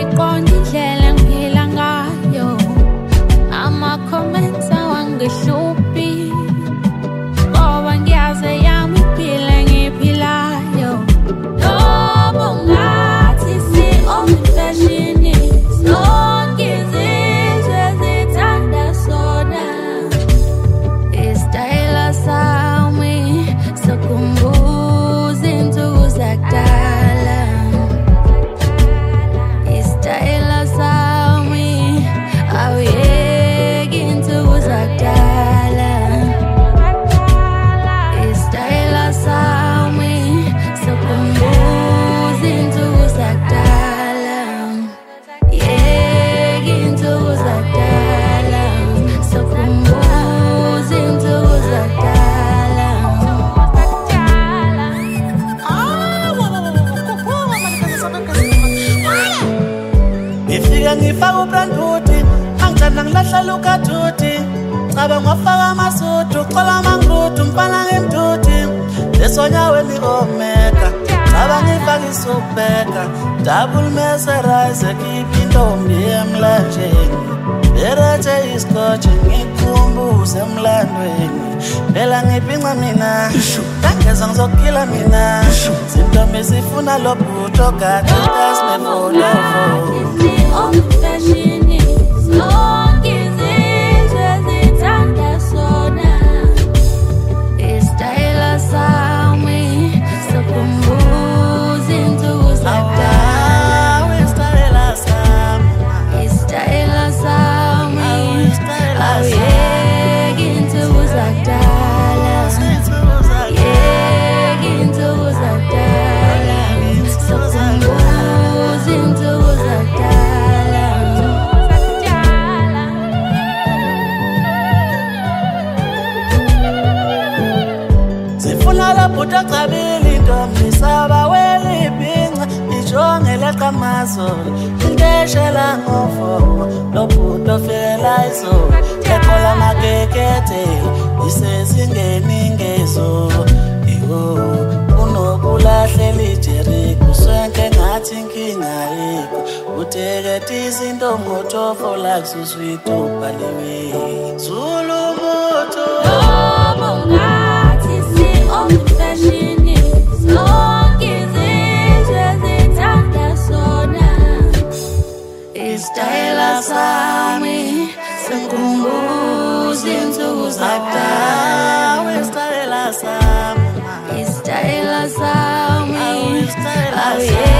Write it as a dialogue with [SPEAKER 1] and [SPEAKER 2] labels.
[SPEAKER 1] ngiqonda indlela engiphila ngayo, ama-comments awangihluphi ngoba ngiyazi yami impilo engiyiphilayo. Lobo ngathi si-old fashionist, zonke izizwe zithanda sona. Isitayela sami sokukhumbuza insuku zakudala. Isitayela sami awuyeki insuku zakudala. Isitayela sami sokukhumbuza insuku zakudala. Yeki insuku zakudala, sokukhumbuza insuku zakudala.
[SPEAKER 2] Ngifika ngifaka ubranduthi, angijana ngilahla lukathuthi. Cabe ngwafaka amasudu, xola amangrudu, mfana ngemduthi. Lesonyaweni omega, cabe ngifaka isubheka. Double meserize, keep intombi emlanjeni. Berethe isikotshi, ngikukhumbuze emlandweni. Phela ngiphinca mina, ngangeza ngizokukhila mina. Zintombi zifuna lo bhuto kade kasnefolofo.
[SPEAKER 1] Si-old fashionist, zonke izizwe zithanda sona. Isitayela sami sokukhumbuza insuku zakudala.
[SPEAKER 2] Isitayela sami,
[SPEAKER 1] Isitayela sami awuyeki insuku zakudala. Yeki insuku zakudala, sokukhumbuza insuku zakudala.
[SPEAKER 2] zifuna lo bhuto acabile intombi saba welibhinca. Ijongele qamazolo, inteshela ngofomo. Lo bhuto fela izolo, eqola makekethe, isezingeni ngezolo. Iwo unokulahlela ijeriko, swenke ngathi inkinga ayikho. Uteketisa intomotofo like suswito bhaliwe Zulu moto.
[SPEAKER 1] Lobo ngathi si-old fashionist, zonke izizwe zithanda sona. Isitayela sami sokukhumbuza insuku zakudala.
[SPEAKER 2] Isitayela sami,
[SPEAKER 1] Isitayela sami
[SPEAKER 2] isitayela
[SPEAKER 1] awuyeki